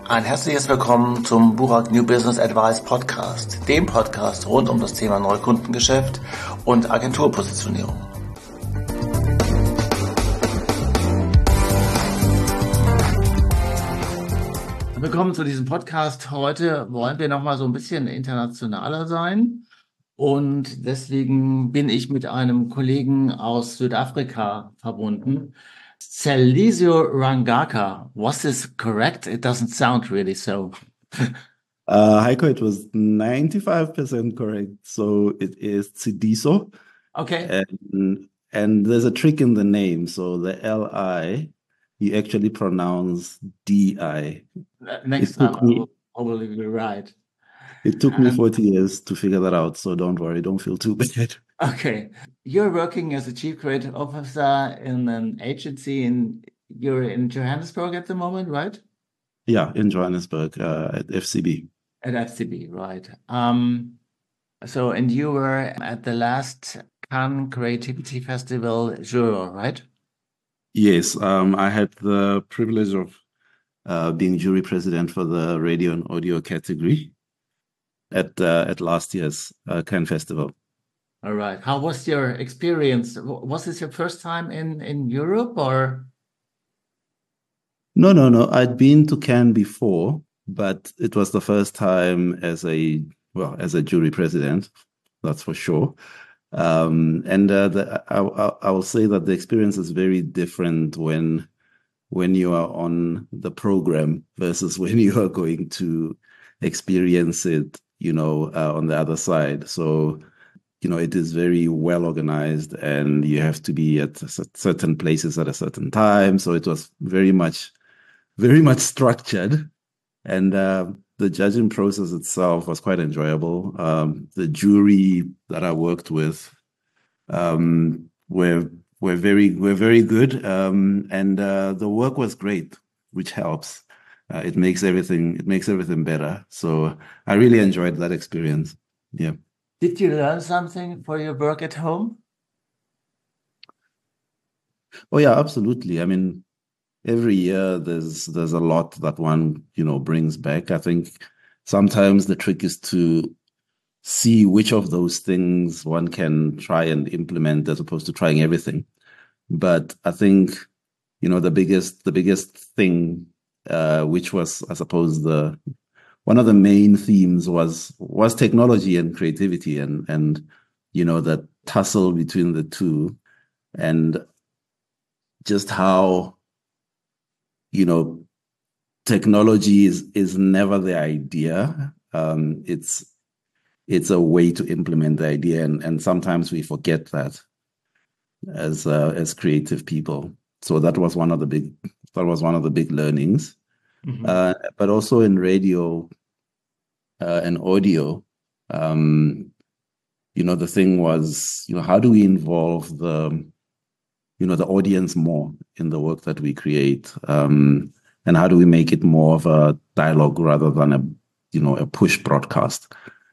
Ein herzliches Willkommen zum Burak New Business Advice Podcast, dem Podcast rund um das Thema Neukundengeschäft und Agenturpositionierung. Willkommen zu diesem Podcast. Heute wollen wir nochmal so ein bisschen internationaler sein. Und deswegen bin ich mit einem Kollegen aus Südafrika verbunden. Celesio Rangaka. Was this correct? It doesn't sound really so. Heiko, it was 95% correct. So it is Tsidiso. Okay. And there's a trick in the name. So the L-I, you actually pronounce D-I. Next time I will probably be right. It took me 40 years to figure that out, so don't worry, don't feel too bad. Okay. You're working as a chief creative officer in an agency you're in Johannesburg at the moment, right? Yeah, in Johannesburg, at FCB. At FCB, right. And you were at the last Cannes Creativity Festival juror, right? Yes, I had the privilege of being jury president for the radio and audio category at last year's Cannes Festival. All right. How was your experience? Was this your first time in Europe or? No. I'd been to Cannes before, but it was the first time as a jury president, that's for sure. I will say that the experience is very different when you are on the program versus when you are going to experience it, on the other side. So, it is very well organized and you have to be at certain places at a certain time. So it was very much structured. And the judging process itself was quite enjoyable. The jury that I worked with were very good. And the work was great, which helps. It makes everything better. So I really enjoyed that experience. Yeah. Did you learn something for your work at home? Oh yeah, absolutely. I mean, every year there's a lot that one, brings back. I think sometimes the trick is to see which of those things one can try and implement as opposed to trying everything. But I think, the biggest thing, which was, I suppose, one of the main themes was technology and creativity and the tussle between the two, and just how technology is never the idea. It's a way to implement the idea, and sometimes we forget that as creative people. So that was one of the big learnings. Mm-hmm. But also in radio and audio, the thing was, how do we involve the audience more in the work that we create, and how do we make it more of a dialogue rather than a push broadcast?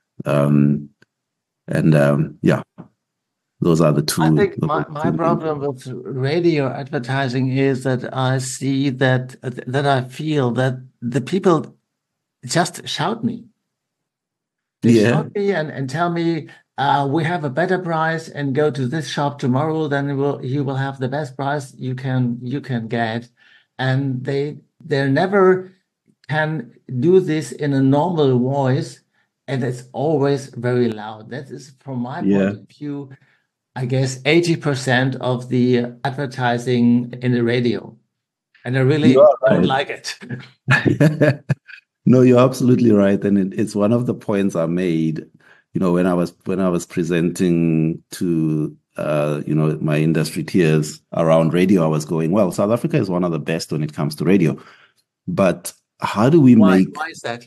Those are the two. I think my problem with radio advertising is that I see that I feel that the people just shout me. They shout me and tell me, we have a better price and go to this shop tomorrow, then you will have the best price you can get. And they never can do this in a normal voice, and it's always very loud. That is, from my point of view, I guess 80% of the advertising in the radio. And I really don't like it. No, you're absolutely right. And it's one of the points I made, when I was presenting to, my industry peers around radio. I was going, well, South Africa is one of the best when it comes to radio. But how do we Why is that?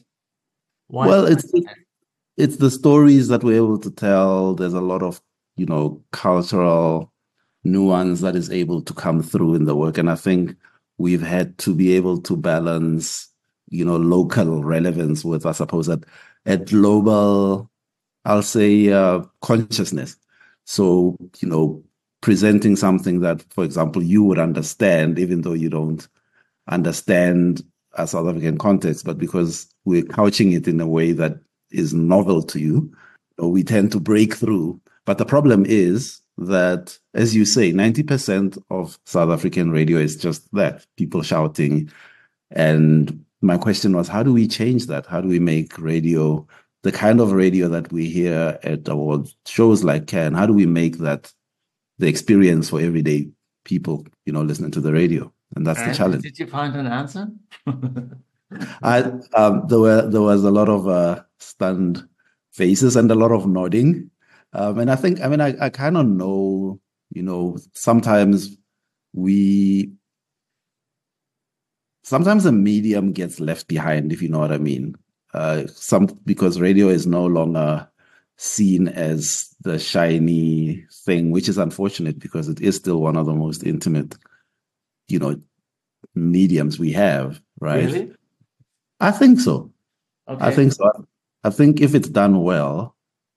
It's the stories that we're able to tell. There's a lot of, cultural nuance that is able to come through in the work. And I think we've had to be able to balance, local relevance with, I suppose, at global, I'll say, consciousness. So, presenting something that, for example, you would understand, even though you don't understand a South African context, but because we're couching it in a way that is novel to you, we tend to break through. But the problem is that, as you say, 90% of South African radio is just that, people shouting. And my question was, how do we change that? How do we make radio the kind of radio that we hear at award shows like Can? How do we make that the experience for everyday people, listening to the radio? And that's the challenge. Did you find an answer? There was a lot of stunned faces and a lot of nodding. And I kind of know, sometimes the medium gets left behind, if you know what I mean. Because radio is no longer seen as the shiny thing, which is unfortunate because it is still one of the most intimate, mediums we have, right? Really? I think so. Okay. I think so. I think if it's done well,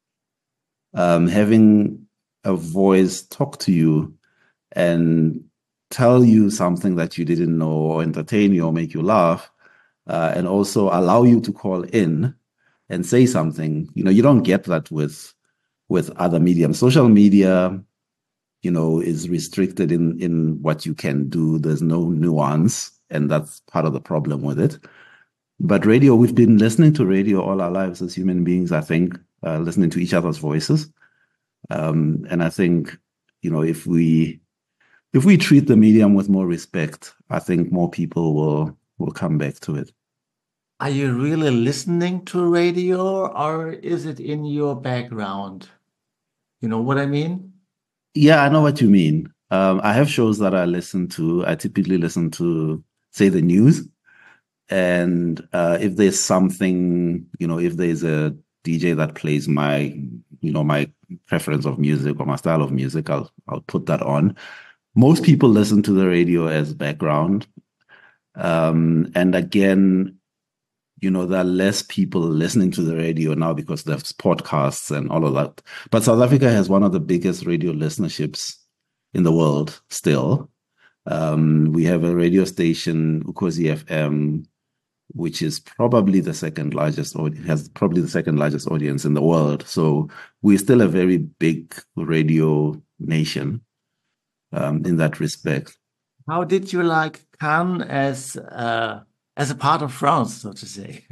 having a voice talk to you and tell you something that you didn't know, or entertain you or make you laugh, and also allow you to call in and say something. You don't get that with other mediums. Social media, is restricted in what you can do. There's no nuance, and that's part of the problem with it. But radio, we've been listening to radio all our lives as human beings, I think, listening to each other's voices. And I think, if we treat the medium with more respect, I think more people will come back to it. Are you really listening to radio, or is it in your background? You know what I mean? Yeah, I know what you mean. I have shows that I listen to. I typically listen to, say, the news. And if there's something, if there's a DJ that plays my preference of music or my style of music, I'll put that on. Most people listen to the radio as background. And again, there are less people listening to the radio now because there's podcasts and all of that. But South Africa has one of the biggest radio listenerships in the world still. We have a radio station, Ukhozi FM, which is probably the second largest audience in the world. So we're still a very big radio nation in that respect. How did you like Cannes as a part of France, so to say?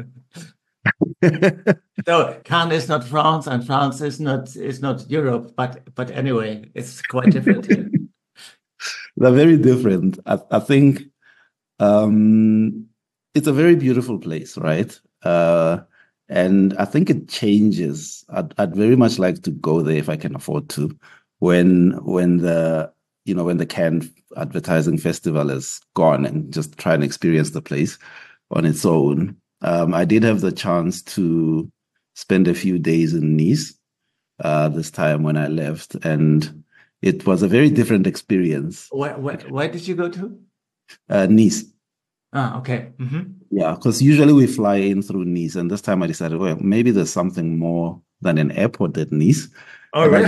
No, Cannes is not France, and France is not Europe. But anyway, it's quite different here. They're very different. I think it's a very beautiful place, right? And I think it changes. I'd very much like to go there if I can afford to. When the Cannes Advertising Festival is gone, and just try and experience the place on its own. I did have the chance to spend a few days in Nice this time when I left, and it was a very different experience. Where did you go to? Nice. Ah, okay. Mm-hmm. Yeah, because usually we fly in through Nice, and this time I decided, well, maybe there's something more than an airport at Nice. Oh, really?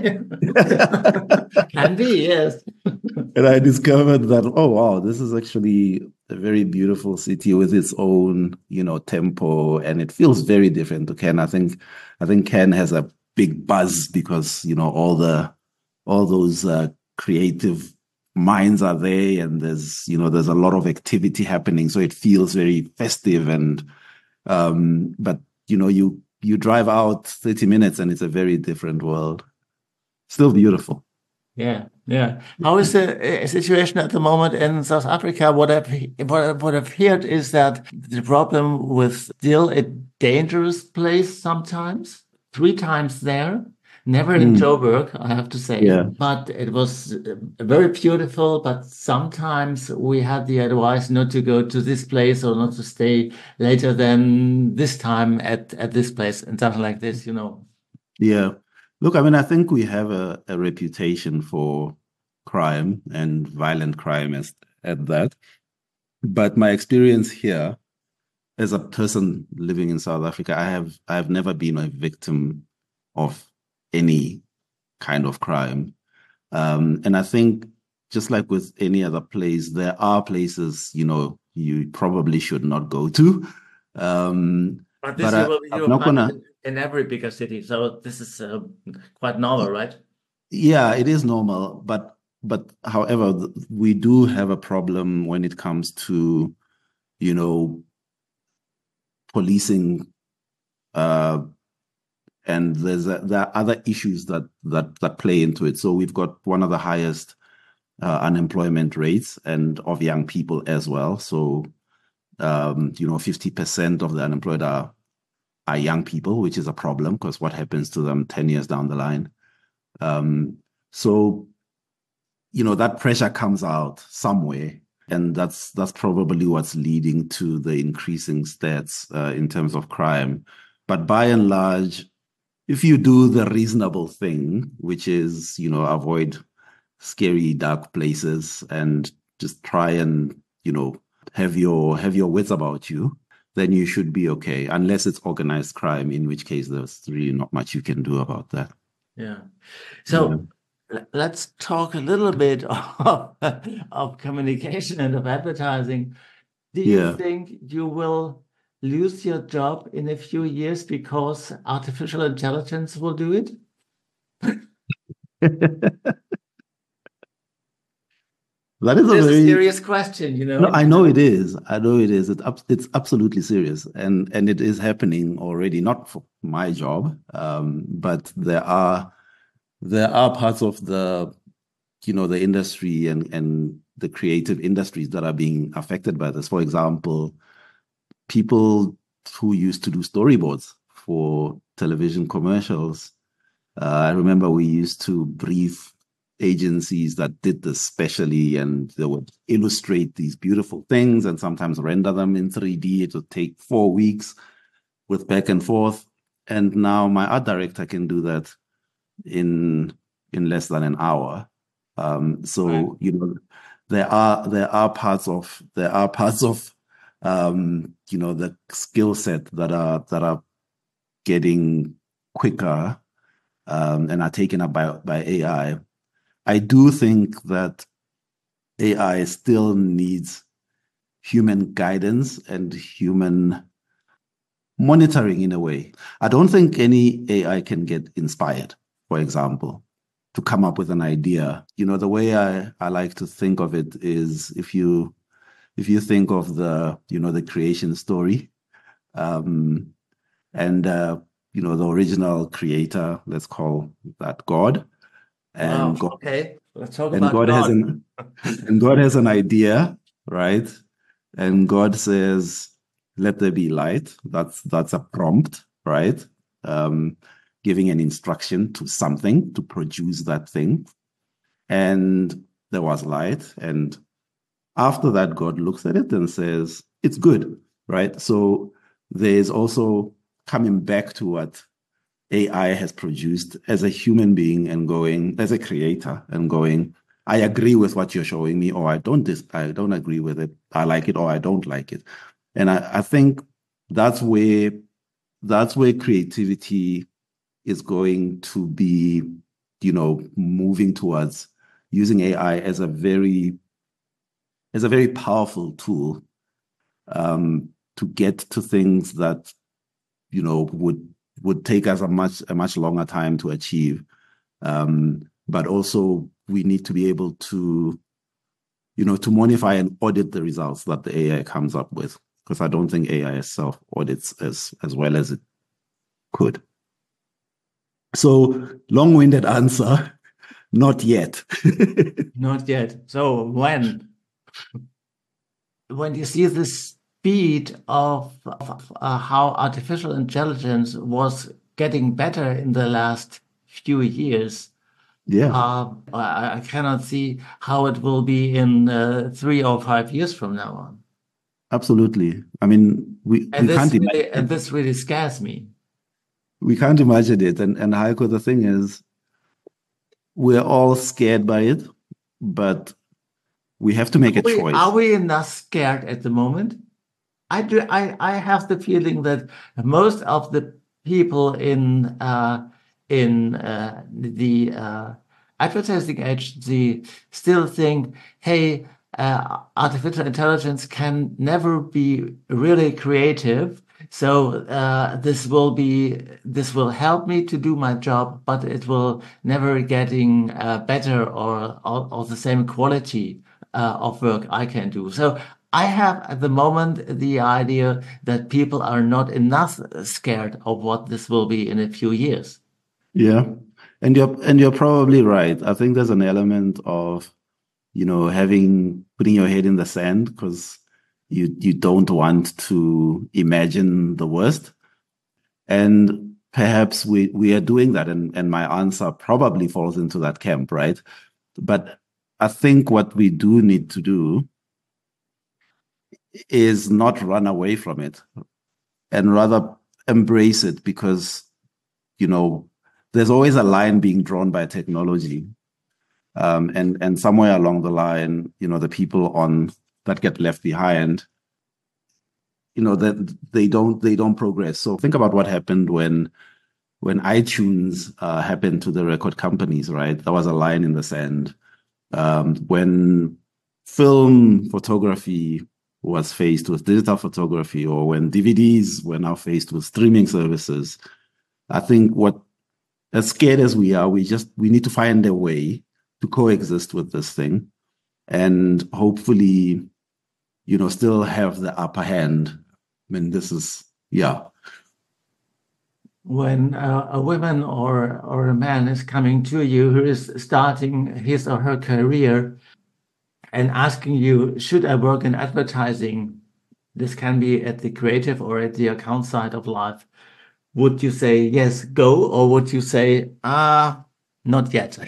Can be, yes. And I discovered that, oh, wow, this is actually a very beautiful city with its own, tempo, and it feels very different to Cannes. I think Cannes has a big buzz because, all those creative minds are there, and there's a lot of activity happening, so it feels very festive. And but you drive out 30 minutes and it's a very different world. Still beautiful. Yeah. How is the situation at the moment in South Africa? What I've heard is that the problem with still a dangerous place sometimes. 3 times there. Never in Joburg, I have to say. Yeah. But it was very beautiful. But sometimes we had the advice not to go to this place or not to stay later than this time at this place and something like this, Yeah. Look, I think we have a reputation for crime and violent crime at that. But my experience here, as a person living in South Africa, I have never been a victim of any kind of crime. And I think just like with any other place, there are places, you you probably should not go to. But this I'm not gonna. in every bigger city, so this is quite normal, right? Yeah, it is normal, but however, we do have a problem when it comes to, policing, and there are other issues that play into it. So we've got one of the highest unemployment rates and of young people as well. So 50% of the unemployed are young people, which is a problem because what happens to them 10 years down the line? So that pressure comes out somewhere, and that's probably what's leading to the increasing stats in terms of crime. But by and large, if you do the reasonable thing, which is avoid scary dark places and just try and have your wits about you, then you should be okay, unless it's organized crime, in which case there's really not much you can do about that. Yeah. So let's talk a little bit of communication and of advertising. Do you think you will lose your job in a few years because artificial intelligence will do it? That is a serious question, No, I know it is. It's absolutely serious, and it is happening already. Not for my job, but there are parts of the the industry and the creative industries that are being affected by this. For example, people who used to do storyboards for television commercials. I remember we used to brief agencies that did this specially, and they would illustrate these beautiful things and sometimes render them in 3D. It would take 4 weeks with back and forth. And now my art director can do that in less than an hour. So there are parts of the skill set that are getting quicker and are taken up by AI. I do think that AI still needs human guidance and human monitoring in a way. I don't think any AI can get inspired, for example, to come up with an idea. The way I like to think of it is if you think of the creation story, and the original creator, let's call that God. And wow, okay, let's talk about God. And God has an idea, right? And God says, "Let there be light." That's a prompt, right? Giving an instruction to something to produce that thing. And there was light. And after that, God looks at it and says, "It's good," right? So there's also coming back to what AI has produced as a human being and going, as a creator, and going, "I agree with what you're showing me," or I don't agree with it. I like it, or I don't like it. And I think that's where creativity is going to be, moving towards using AI as a very powerful tool to get to things that would take us a much longer time to achieve. But also we need to be able to modify and audit the results that the AI comes up with, because I don't think AI itself audits as well as it could. So long-winded answer, not yet. Not yet. So when you see the speed of how artificial intelligence was getting better in the last few years, I cannot see how it will be in 3 or 5 years from now on. Absolutely. I mean, we can't imagine. And this really scares me. We can't imagine it. And Heiko, the thing is, we're all scared by it, but we have to make a choice. Are we not scared at the moment? I have the feeling that most of the people in the advertising agency still think, hey, artificial intelligence can never be really creative. So this will help me to do my job, but it will never getting better or the same quality of work I can do. So I have at the moment the idea that people are not enough scared of what this will be in a few years. Yeah. And you're probably right. I think there's an element of, putting your head in the sand because you don't want to imagine the worst. And perhaps we are doing that, and my answer probably falls into that camp, right? But I think what we do need to do is not run away from it and rather embrace it because, there's always a line being drawn by technology. And somewhere along the line, the people that get left behind, that they don't progress. So think about what happened when iTunes happened to the record companies, right? There was a line in the sand. When film photography was faced with digital photography, or when DVDs were now faced with streaming services, I think as scared as we are, we need to find a way to coexist with this thing and hopefully, still have the upper hand. I mean, this is, yeah. When a woman or a man is coming to you who is starting his or her career and asking you, should I work in advertising? This can be at the creative or at the account side of life. Would you say, yes, go, or would you say, not yet?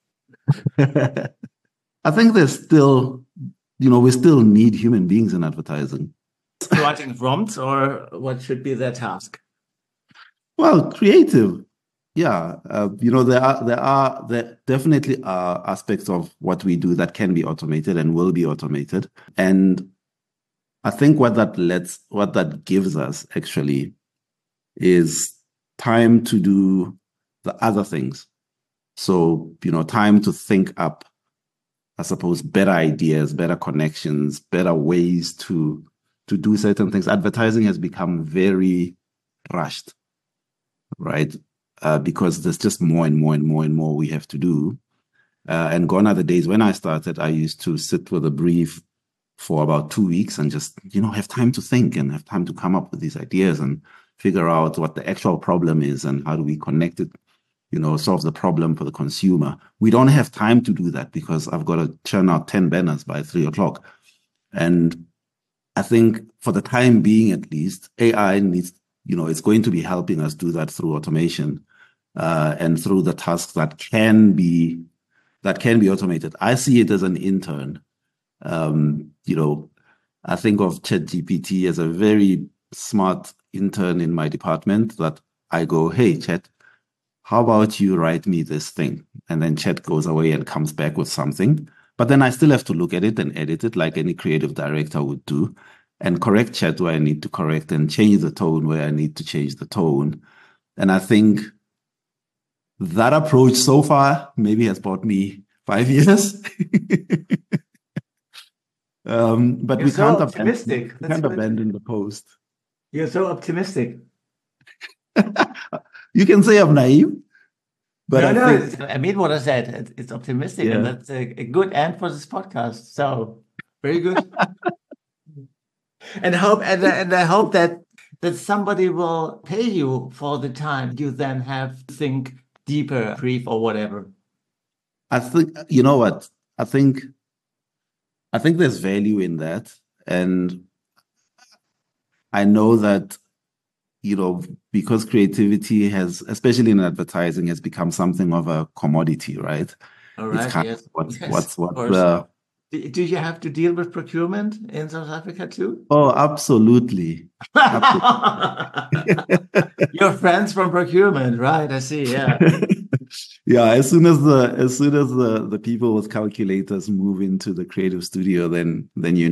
I think there's still, we still need human beings in advertising. Writing prompts, or what should be their task? Well, creative. Yeah. There definitely are aspects of what we do that can be automated and will be automated. And I think what that gives us actually is time to do the other things. So, time to think up, I suppose, better ideas, better connections, better ways to do certain things. Advertising has become very rushed, right? Because there's just more and more and more and more we have to do. And gone are the days when I started, I used to sit with a brief for about 2 weeks and just, have time to think and have time to come up with these ideas and figure out what the actual problem is and how do we connect it, solve the problem for the consumer. We don't have time to do that because I've got to churn out 10 banners by 3:00. And I think for the time being, at least, AI needs, it's going to be helping us do that through automation and through the tasks that can be automated. I see it as an intern. I think of ChatGPT as a very smart intern in my department that I go, hey, Chat, how about you write me this thing? And then Chat goes away and comes back with something. But then I still have to look at it and edit it like any creative director would do and correct Chat where I need to correct and change the tone where I need to change the tone. And I think that approach so far maybe has bought me 5 years. But You're we so can't optimistic. abandon the post. You're so optimistic. You can say I'm naive, but I mean what I said. It's optimistic, and that's a good end for this podcast. So very good. And I hope that somebody will pay you for the time you then have to think deeper, brief, or whatever. I think you know what I think there's value in that, and I know that because creativity has, especially in advertising, has become something of a commodity, right? All right. It's kind yes. of what's the. Do you have to deal with procurement in South Africa too? Oh, absolutely. Your friends from procurement, right? I see. Yeah. Yeah. As soon as the people with calculators move into the creative studio, then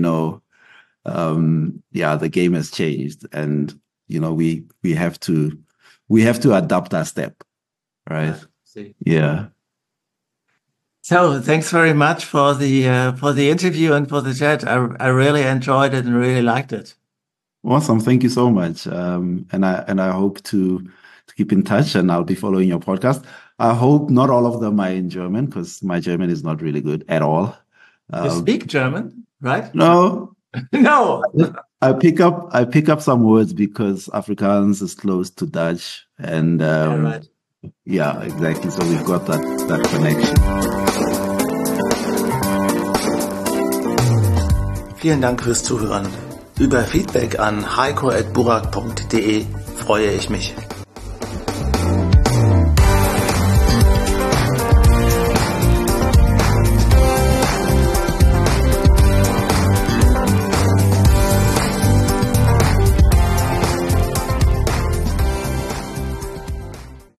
the game has changed, and we have to adapt our step, right? See. Yeah. So thanks very much for the interview and for the chat. I really enjoyed it and really liked it. Awesome. Thank you so much. And I hope to keep in touch, and I'll be following your podcast. I hope not all of them are in German, because my German is not really good at all. You speak German, right? No. No. I pick up some words because Afrikaans is close to Dutch, and Right. Yeah, exactly. So we've got that connection. Vielen Dank fürs Zuhören. Über Feedback an heiko@burak.de freue ich mich.